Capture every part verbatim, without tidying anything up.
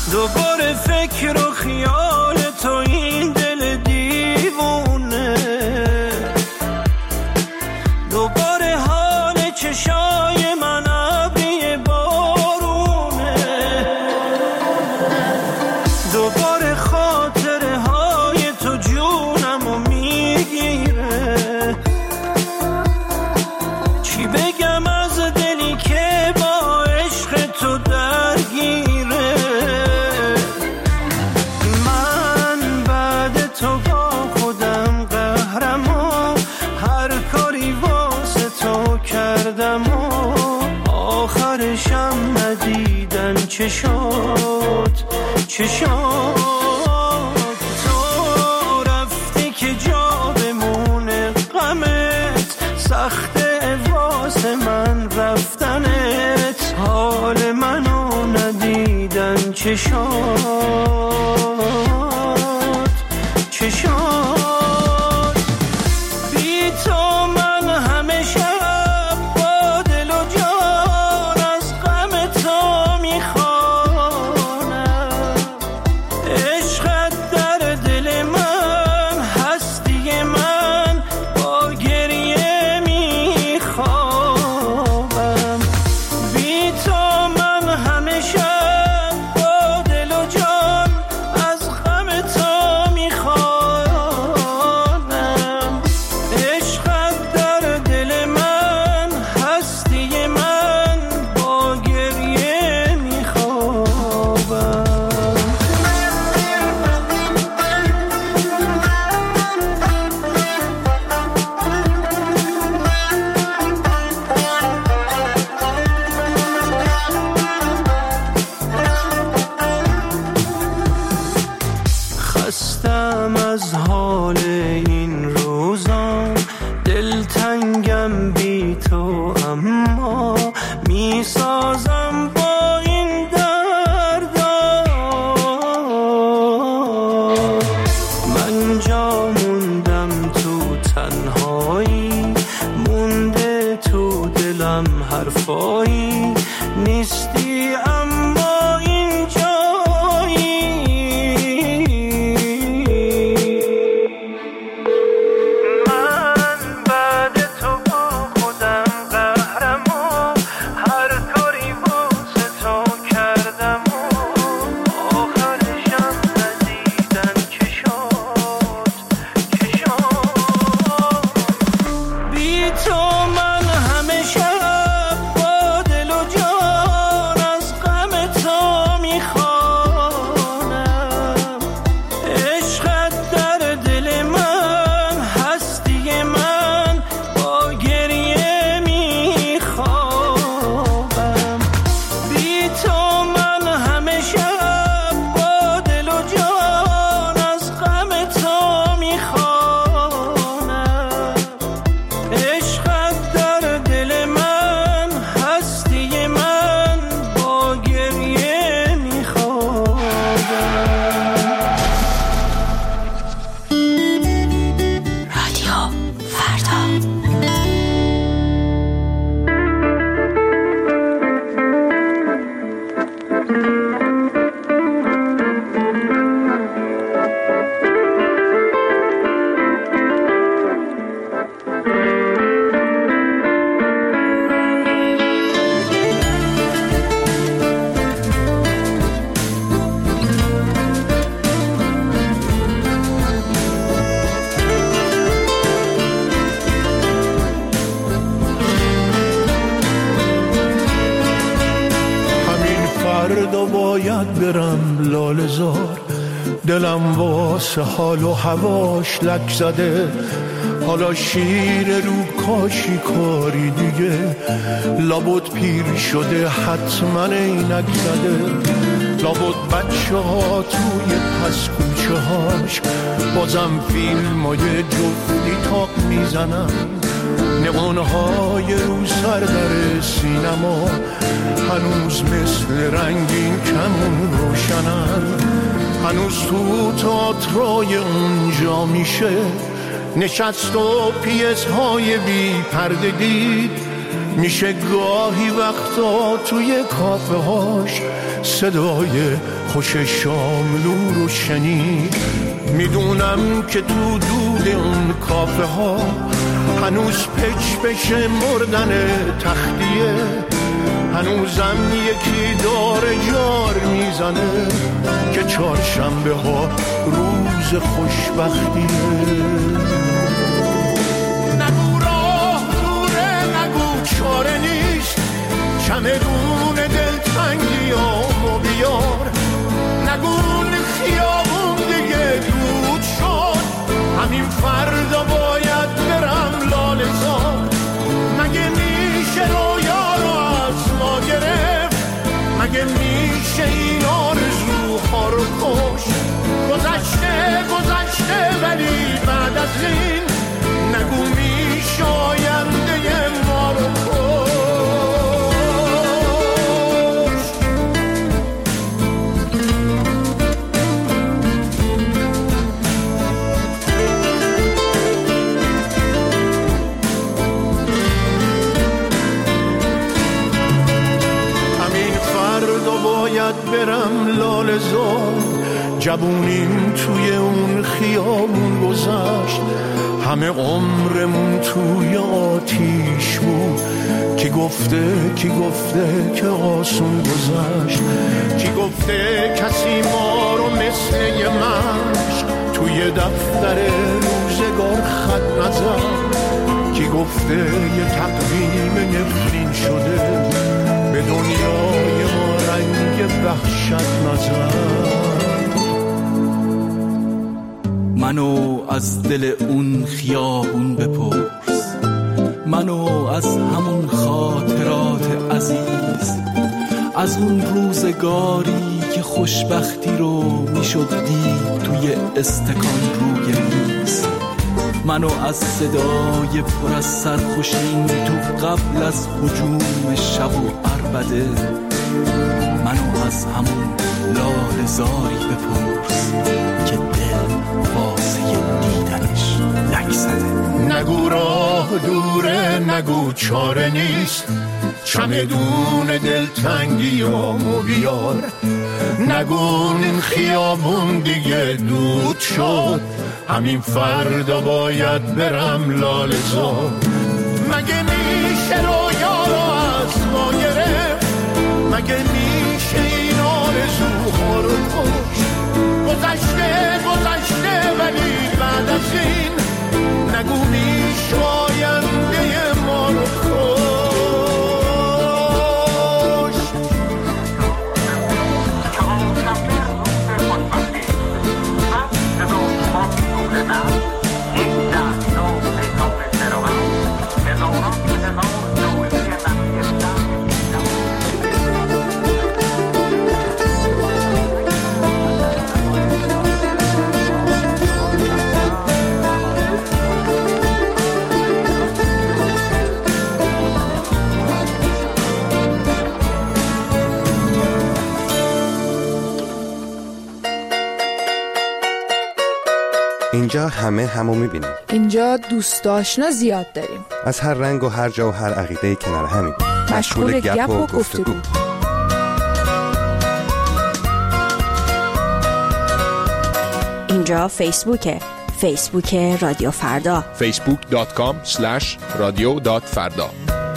دوباره فکر و خیال تو این دل دیوونه، دوباره حال چشای من ابری بارونه، دوباره خاطره های تو جونمو میگیره. چی بگم از دلی که با عشق تو درگیره. من بعد تو با خودم قهرم و هر کاری واسه تو کردم و آخرشم ندیدن چه شد چه شد. تو رفتی که جا بمونه غمت، سخته واسه من رفتنت، حال منو ندیدن چه شد چه شد. بی تو من همه شب با دل و جان از غم تو میخوانم. عشقت در دل من، هستی من با گریه میخوابم. بی تو من همه شب با دل و جان از غم تو میخوانم. عشقت در دل من، هستی من با گریه میخوابم. خستم از حال این روزام، دلتنگم بی تو، اما میسازم با این دردا. من جا موندم تو تنهایی، مونده تو دلم حرفایی، نیستی اما این جایی. من بعد تو با خودم قهرم و هر کاری واسه تو کردم و آخرشم ندیدن چه شد چه شد. بی تو من همه شب با دل و جان از غم تو میخوانم. عشقت در دل من، هستی من با گریه میخوابم. بی تو من همه شب با دل و جان از غم تو میخوانم. عشقت در دل من، هستی من با گریه میخوابم. رادیو فردا. همین فردا باید برم لاله زار، دلم واسه حال و هواش لک زده. حالا شیر رو کاشی کاری دیگه، لابد پیر شده حتما اینک زده. لابد بچه ها توی پس کوچه هاش بازم فیلم های جفتی تاق میزنن. نقانهای رو سر در سینما هنوز مثل رنگین کمون روشنن. هنوز تو تئاترای اونجا میشه نشست و پیس های بی پرده دید. میشه گاهی وقتا توی کافه هاش صدای خوش شاملو رو شنید. میدونم که تو دود اون کافه ها هنوز پچ بشه مردن تختیه، هنوزم یکی داره جار میزنه که چهارشنبه ها روز خوشبختیه. نگو راه دوره، نگو چاره نیست، چمدون دلتنگیامو بیار. نگو خیابون دیگه دود شد، همین فردا باید برم لاله‌زار. مگه میشه رویا رو از ما گرفت؟ مگه میشه این آرزوها رو کشت؟ گذشته گذشته ولی بعد از این نگو میشه آینده ما رو کشت. باید برم لاله‌زار. جوونیم توی اون خیابون گذشت، همه عمرمون توی آتیش بود. کی گفته کی گفته که آسون گذشت؟ کی گفته کسی ما رو مثل یه مشق توی دفتر روزگار خط نزد؟ کی گفته یه تقویم نفرین شده به دنیای ما رنگ وحشت نزد؟ منو از دل اون خیابون بپرس، منو از همون خاطرات عزیز، از اون روزگاری که خوشبختی رو میشد دید توی استکان روی میز. منو از صدای پر از سرخوشین تو قبل از هجوم شب و عربده، منو از همون لاله‌زاری بپرس که دل واسه دیدنش لک زده. نگو راه دوره، نگو چاره نیست، چمدون دلتنگیامو بیار. نگو این خیابون دیگه دود شد، همین فردا باید برم لاله‌زار. مگه میشه رویا رو از ما گرفت؟ مگه میشه این آرزوها رو کشت؟ گذشته گذشته ولی بعد از این نگو میشه آینده ما رو کشت. اینجا همه همو میبینیم. اینجا دوست آشنا زیاد داریم، از هر رنگ و هر جا و هر عقیده کنار همیم، مشغول گپ و گفتگو. اینجا فیسبوکه، فیسبوک رادیو فردا، فیسبوک دات کام اسلش رادیو دات فردا.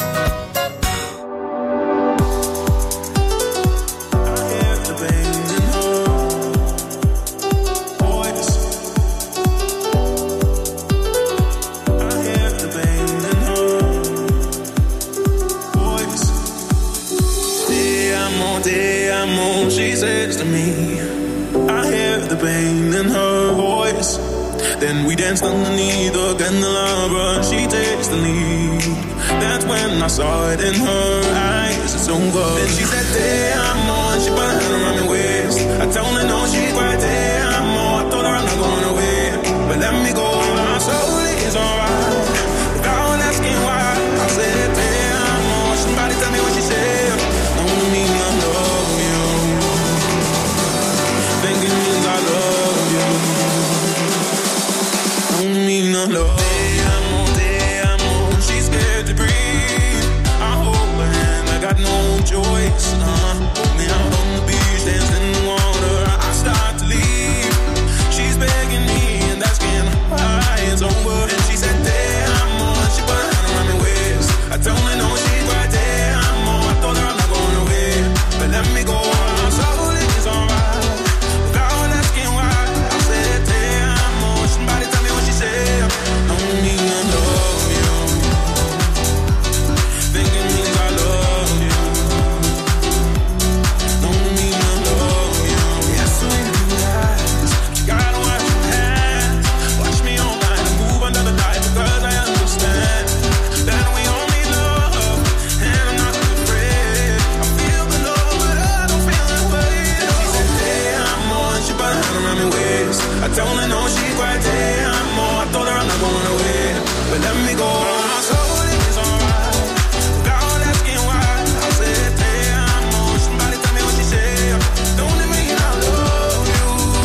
She says to me, I hear the pain in her voice. Then we danced underneath the candelabra. She takes the lead. That's when I saw it in her eyes. It's over. Then she said, "Te amo." She put her hand around my waist. I told her no, she's right there. I'm more. I told her I'm not going away, but let me go. My soul is alright. Without asking why, I said, "Te amo." Somebody tell me what she said. Don't mean I love you. Thinking means I love you. Don't mean I love you. Te amo, te amo. She's scared to breathe. I choice. Uh, put me out on the beach, dancing in the water. I start to leave. She's begging me and asking why it's over. And she said, damn, more. She put her hand around my waist. I told her no, she's right there. I'm more. I told her I'm not going away, but let me go. I'm sorry, it's alright. Without asking why, I said, damn, more. Somebody tell me what she said. Don't need to love you. Thinking means I love you. Don't need to love you. Yes, we do that. You gotta wash your hands. Watch me online and move under the light, because I understand that we all need love, and I'm not afraid. I feel the love, but I don't feel the weight. She said, damn, more. She put her hand around my waist. I told her no, she's right there. I'm more. I told her I'm not going away, but let me go. I'm sorry, it's alright. Without asking why, I said, damn, more. Somebody tell me what she said. Don't it mean I love you?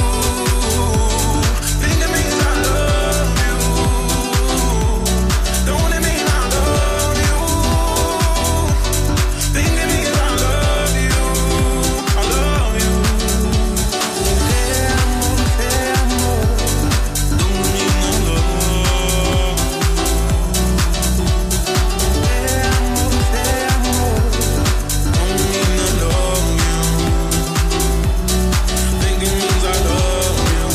Think it means I love you. Don't it mean I love you? Think it means I love you. I love you. Damn, more, damn, more. Don't mean I love you. Damn, more, damn, more. Don't mean I love you. Think it means I love you.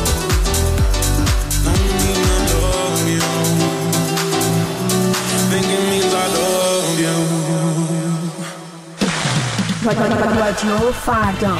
Don't mean I love you. Think it means I love you. رادیو فردا.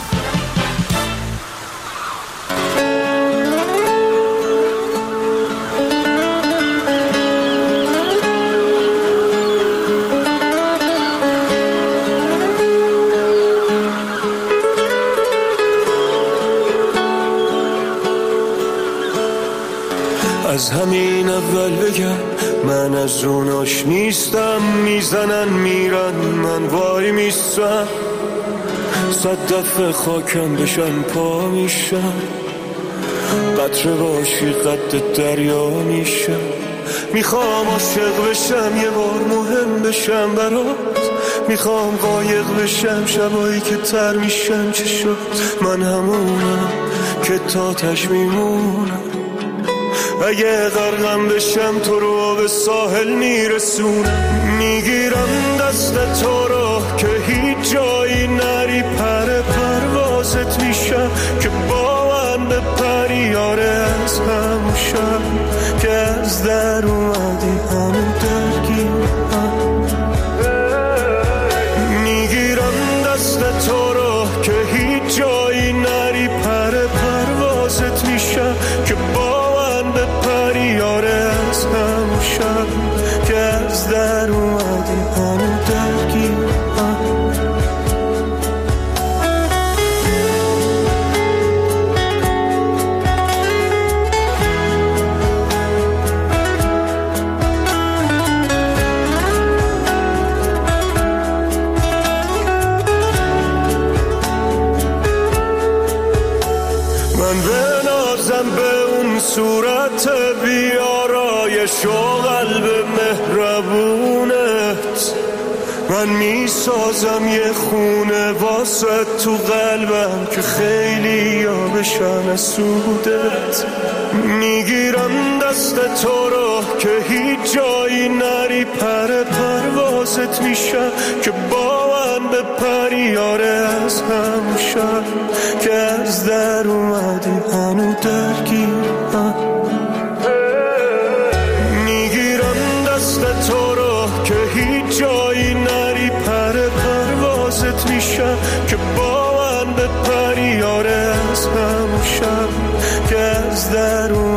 از همین اول بگم من از اوناش نیستم. میزنن میرن من وای میستم. صد دفعه خاکم بشن پا میشم. قطره باشی قد دریا میشم. میخوام عاشق بشم یه بار مهم بشم برات. میخوام قایق بشم شبایی که تر میشم. چه شد من همونم که تا تش میمونم. اگه غرقم بشم تو رو به ساحل میرسونم. میگیرم دست تو رو که هیچ جایی نری. پر پروازت میشم که با من به پریاره. از همون شب که از در اومدی همون درگیرم. میگیرم دست تو رو که هیچ جایی نری. پر پروازت میشم که با به پریاره. از همون شب که از در اومدی همون درگیرم. من بنازم به اون صورت بیارایش و قلب مهربونت. من میسازم یه خونه واسه تو قلبم که خیلی یا بشن از سودت. میگیرم دست تو رو که هیچ جایی نری. پر پروازت میشم که با من به پریاره. از همون شب که از در اومدی هنو درگیرم. میگیرم دست تو رو که هیچ جایی نری. پر پروازت میشم که با من به پریاره. از همون شب که از در اومدی